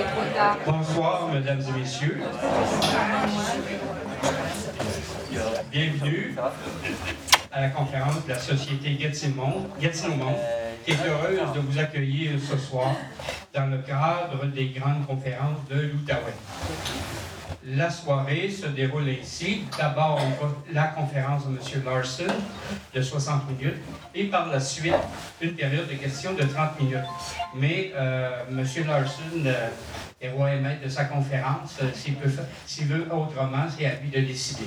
Bonsoir, mesdames et messieurs. Bienvenue à la conférence de la Société Gatineau-Monde, qui est heureuse de vous accueillir ce soir dans le cadre des grandes conférences de l'Outaouais. La soirée se déroule ainsi. D'abord, la conférence de M. Larson de 60 minutes et par la suite, une période de questions de 30 minutes. Mais M. Larson est roi et maître de sa conférence. S'il veut autrement, c'est à lui de décider.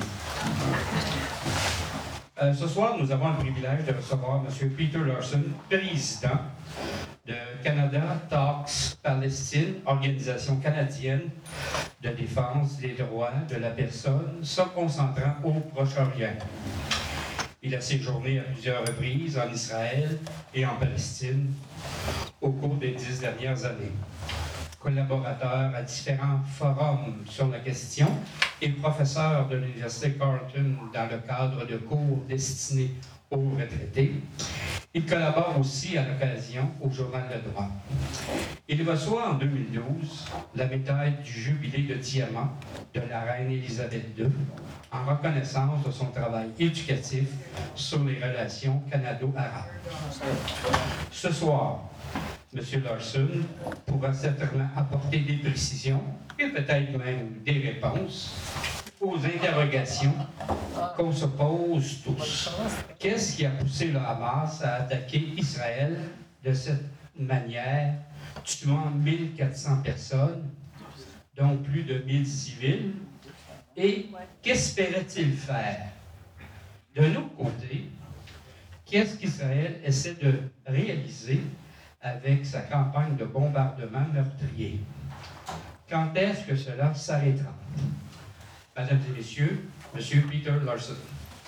Ce soir, nous avons le privilège de recevoir M. Peter Larson, président de Canada Talks Palestine, organisation canadienne de défense des droits de la personne, se concentrant au Proche-Orient. Il a séjourné à plusieurs reprises en Israël et en Palestine au cours des 10 dernières années. Collaborateur à différents forums sur la question et professeur de l'Université Carleton dans le cadre de cours destinés aux retraités. Il collabore aussi à l'occasion au Journal Le Droit. Il reçoit en 2012 la médaille du Jubilé de diamant de la reine Élisabeth II en reconnaissance de son travail éducatif sur les relations canado-arabes. Ce soir, M. Larson pourra certainement apporter des précisions et peut-être même des réponses aux interrogations qu'on se pose tous. Qu'est-ce qui a poussé le Hamas à attaquer Israël de cette manière, tuant 1400 personnes, dont plus de 1000 civils? Et qu'espérait-il faire? De notre côté, qu'est-ce qu'Israël essaie de réaliser avec sa campagne de bombardement meurtrier? Quand est-ce que cela s'arrêtera? Mesdames et messieurs, M. Peter Larson.